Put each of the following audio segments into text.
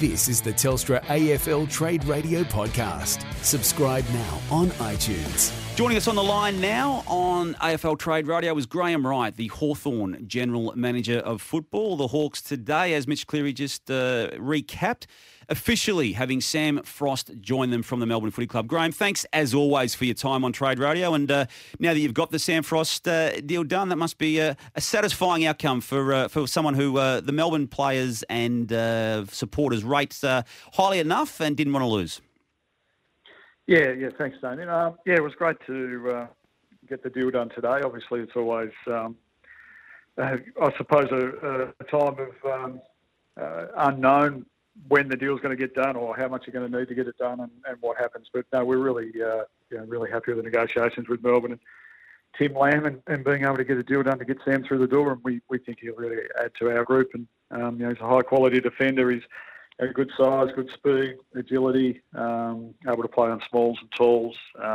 This is the Telstra AFL Trade Radio podcast. Subscribe now on iTunes. Joining us on the line now on AFL Trade Radio is Graham Wright, the Hawthorn General Manager of Football. The Hawks today, as Mitch Cleary just recapped, officially having Sam Frost join them from the Melbourne Footy Club. Graham, thanks as always for your time on Trade Radio. And now that you've got the Sam Frost deal done, that must be a satisfying outcome for someone who the Melbourne players and supporters rate highly enough and didn't want to lose. Yeah, thanks, Damien. It was great to get the deal done today. Obviously, it's always, I suppose, a time of unknown when the deal's going to get done or how much you're going to need to get it done and what happens. But no, we're really, really happy with the negotiations with Melbourne and Tim Lamb and being able to get a deal done to get Sam through the door. And we think he'll really add to our group. And he's a high-quality defender. He's a good size, good speed, agility, able to play on smalls and talls,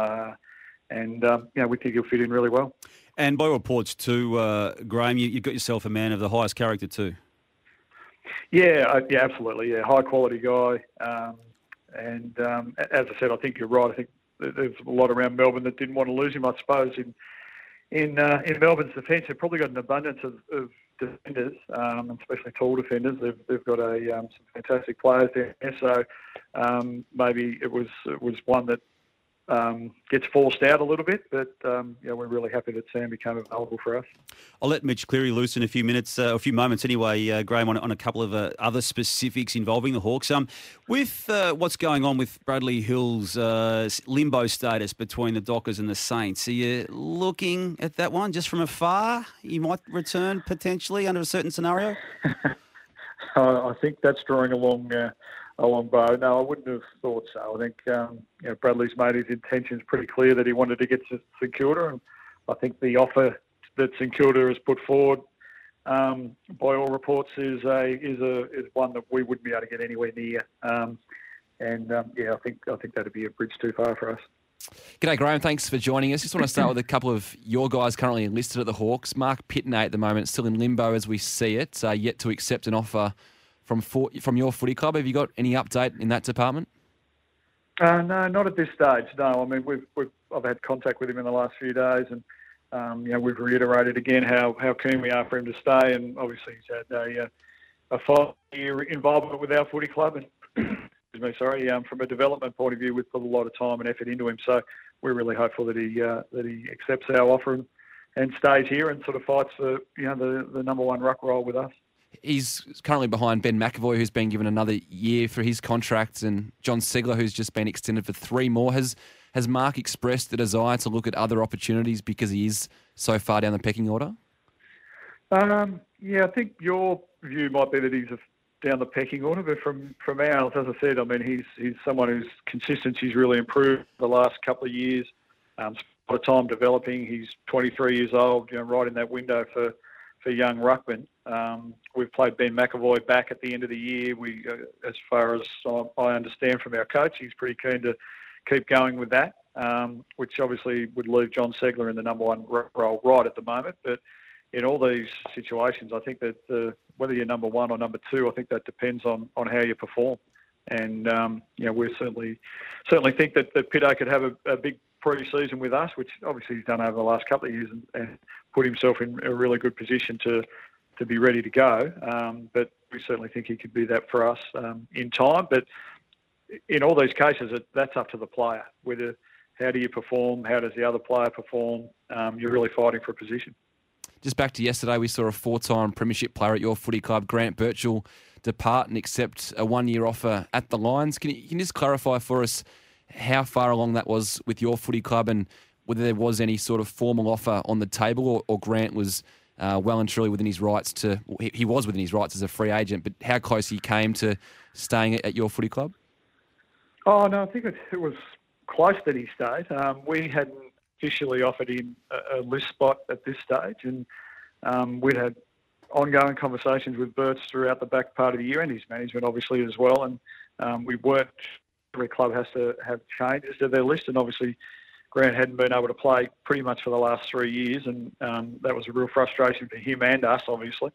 we think he'll fit in really well. And by reports too, Graham, you've got yourself a man of the highest character too. Yeah, absolutely. Yeah, high quality guy. As I said, I think you're right. I think there's a lot around Melbourne that didn't want to lose him. I suppose in Melbourne's defence, they've probably got an abundance of defenders, especially tall defenders. They've got some fantastic players there. So maybe it was one that gets forced out a little bit, but we're really happy that Sam became available for us. I'll let Mitch Cleary loose in a few moments anyway, Graham, on a couple of other specifics involving the Hawks. With what's going on with Bradley Hill's limbo status between the Dockers and the Saints, are you looking at that one just from afar? He might return potentially under a certain scenario? I think that's drawing a long bow. No, I wouldn't have thought so. I think Bradley's made his intentions pretty clear that he wanted to get to St Kilda, and I think the offer that St Kilda has put forward, by all reports, is one that we wouldn't be able to get anywhere near. I think that'd be a bridge too far for us. G'day, Graham. Thanks for joining us. Just want to start with a couple of your guys currently enlisted at the Hawks. Mark Pitney at the moment still in limbo as we see it, yet to accept an offer from your footy club. Have you got any update in that department? No, not at this stage. No, I mean I've had contact with him in the last few days, and we've reiterated again how keen we are for him to stay. And obviously he's had a 5-year involvement with our footy club, and from a development point of view, we've put a lot of time and effort into him. So we're really hopeful that he accepts our offer and stays here and sort of fights for the number one ruck role with us. He's currently behind Ben McAvoy, who's been given another year for his contract, and John Segler, who's just been extended for 3 more. Has Mark expressed the desire to look at other opportunities because he is so far down the pecking order? I think your view might be that he's down the pecking order, but from ours, as I said, I mean, he's someone whose consistency's really improved the last couple of years. Spent a lot of time developing. He's 23 years old, right in that window for young ruckman. We've played Ben McAvoy back at the end of the year. As far as I understand from our coach, he's pretty keen to keep going with that, which obviously would leave John Segler in the number one role right at the moment. But in all these situations, I think that whether you're number one or number two, I think that depends on how you perform. And we certainly think that Pitto could have a big pre-season with us, which obviously he's done over the last couple of years and put himself in a really good position to be ready to go. But we certainly think he could be that for us in time. But in all these cases, that's up to the player. How do you perform? How does the other player perform? You're really fighting for a position. Just back to yesterday, we saw a 4-time premiership player at your footy club, Grant Birchall, depart and accept a 1-year offer at the Lions. Can you just clarify for us how far along that was with your footy club and whether there was any sort of formal offer on the table or Grant was well and truly within his rights he was within his rights as a free agent, but how close he came to staying at your footy club? Oh, no, I think it was close that he stayed. We hadn't officially offered him a list spot at this stage, and we'd had ongoing conversations with Birch throughout the back part of the year and his management obviously as well, and we weren't. Every club has to have changes to their list, and obviously Grant hadn't been able to play pretty much for the last 3 years, and that was a real frustration for him and us, obviously.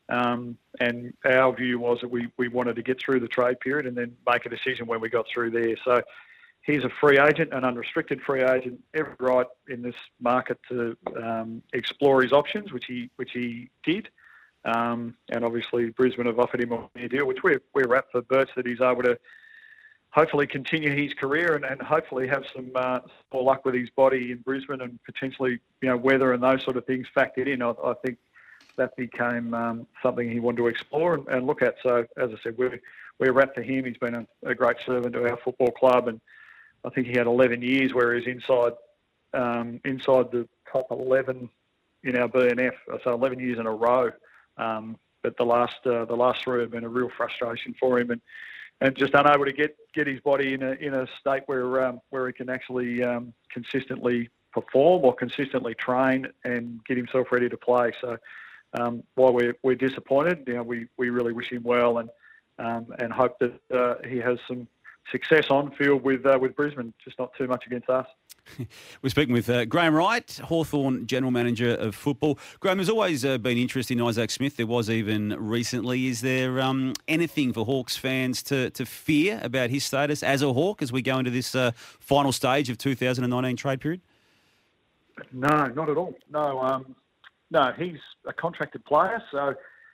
And our view was that we wanted to get through the trade period and then make a decision when we got through there. So he's a free agent, an unrestricted free agent, every right in this market to explore his options, which he did. And obviously Brisbane have offered him a deal, which we're wrapped for Birch, that he's able to hopefully continue his career and hopefully have some more luck with his body in Brisbane and potentially, weather and those sort of things factored in. I think that became something he wanted to explore and look at. So, as I said, we're wrapped for him. He's been a great servant to our football club, and I think he had 11 years where he's inside the top 11 in our BNF, so 11 years in a row. But the last three have been a real frustration for him, and just unable to get his body in a state where he can actually consistently perform or consistently train and get himself ready to play. So while we're disappointed, we really wish him well and hope that he has some success on field with Brisbane, just not too much against us. We're speaking with Graham Wright, Hawthorn General Manager of Football. Graham, there's always been interest in Isaac Smith. There was even recently. Is there anything for Hawks fans to fear about his status as a Hawk as we go into this final stage of 2019 trade period? No, not at all. No, he's a contracted player. So,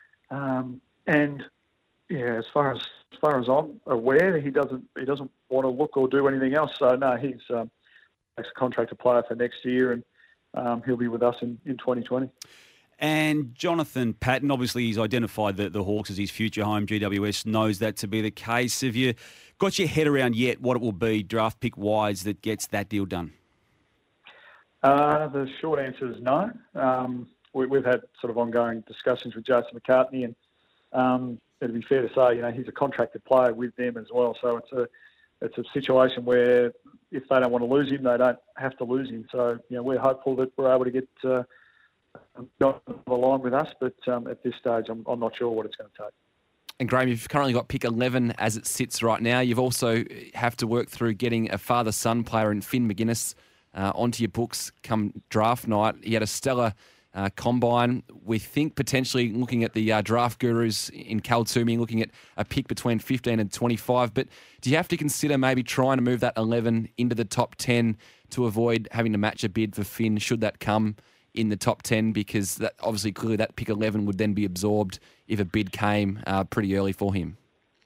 as far as I'm aware, he doesn't want to look or do anything else. So no, he's a contracted player for next year, and he'll be with us in 2020. And Jonathan Patton, obviously he's identified the Hawks as his future home. GWS knows that to be the case. Have you got your head around yet what it will be draft pick wise that gets that deal done? The short answer is no. We've had sort of ongoing discussions with Jason McCartney, and it'd be fair to say, he's a contracted player with them as well. So it's a situation where if they don't want to lose him, they don't have to lose him. So we're hopeful that we're able to get along with us, but at this stage, I'm not sure what it's going to take. And Graham, you've currently got pick 11 as it sits right now. You've also have to work through getting a father-son player in Finn McGuinness onto your books come draft night. He had a stellar combine. We think potentially looking at the draft gurus in Cal Toomey, looking at a pick between 15 and 25. But do you have to consider maybe trying to move that 11 into the top 10 to avoid having to match a bid for Finn should that come in the top 10? Because that obviously clearly that pick 11 would then be absorbed if a bid came pretty early for him.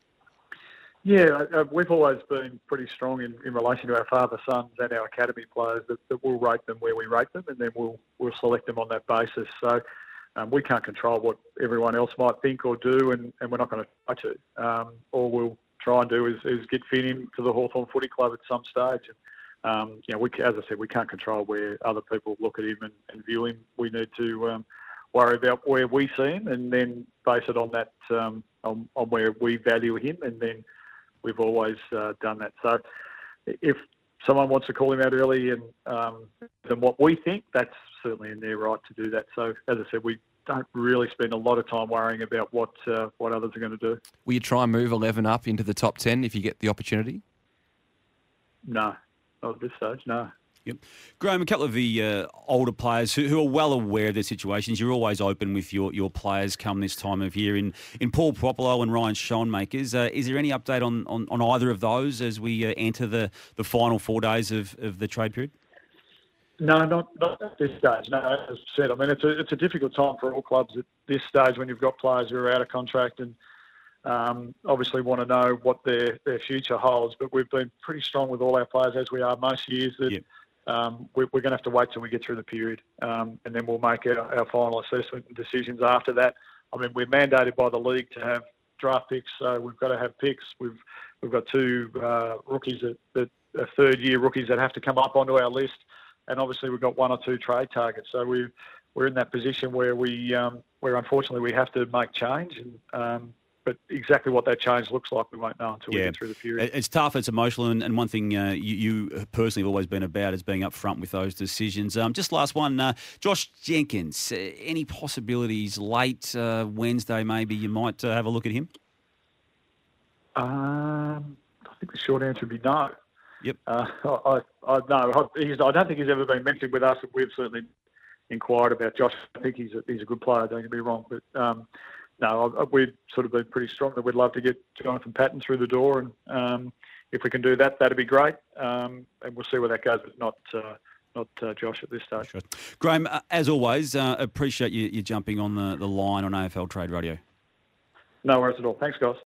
Yeah, we've always been pretty strong in relation to our father-sons and our academy players that we'll rate them where we rate them, and then we'll select them on that basis. So we can't control what everyone else might think or do, and we're not going to try to. All we'll try and do is get Finn into the Hawthorn Footy Club at some stage. And, as I said, we can't control where other people look at him and view him. We need to worry about where we see him and then base it on that, on where we value him, and then we've always done that. So if someone wants to call him out early and than what we think, that's certainly in their right to do that. So as I said, we don't really spend a lot of time worrying about what others are going to do. Will you try and move 11 up into the top 10 if you get the opportunity? No, not at this stage, no. Yep. Graham, a couple of the older players who are well aware of their situations. You're always open with your players come this time of year in Paul Propolo and Ryan Schoenmakers. Is there any update on either of those as we enter the final 4 days of the trade period? No, not at this stage. No, as I said, I mean, it's a difficult time for all clubs at this stage when you've got players who are out of contract and obviously want to know what their future holds. But we've been pretty strong with all our players, as we are most years, that Yep. We're going to have to wait till we get through the period, and then we'll make our final assessment and decisions after that. I mean, we're mandated by the league to have draft picks, so we've got to have picks. We've got two rookies that are third-year rookies that have to come up onto our list, and obviously we've got one or two trade targets. So we're in that position where where unfortunately we have to make change, and but exactly what that change looks like, we won't know until we get through the period. It's tough, it's emotional, and one thing you personally have always been about is being upfront with those decisions. Just last one, Josh Jenkins, any possibilities late Wednesday maybe you might have a look at him? I think the short answer would be no. Yep. I don't think he's ever been mentioned with us. We've certainly inquired about Josh. I think he's a good player, don't get me wrong, but no, we've sort of been pretty strong that we'd love to get Jonathan Patton through the door, and if we can do that, that'd be great. And we'll see where that goes, but not Josh at this stage. Sure. Graham, as always, appreciate you jumping on the line on AFL Trade Radio. No worries at all. Thanks, guys.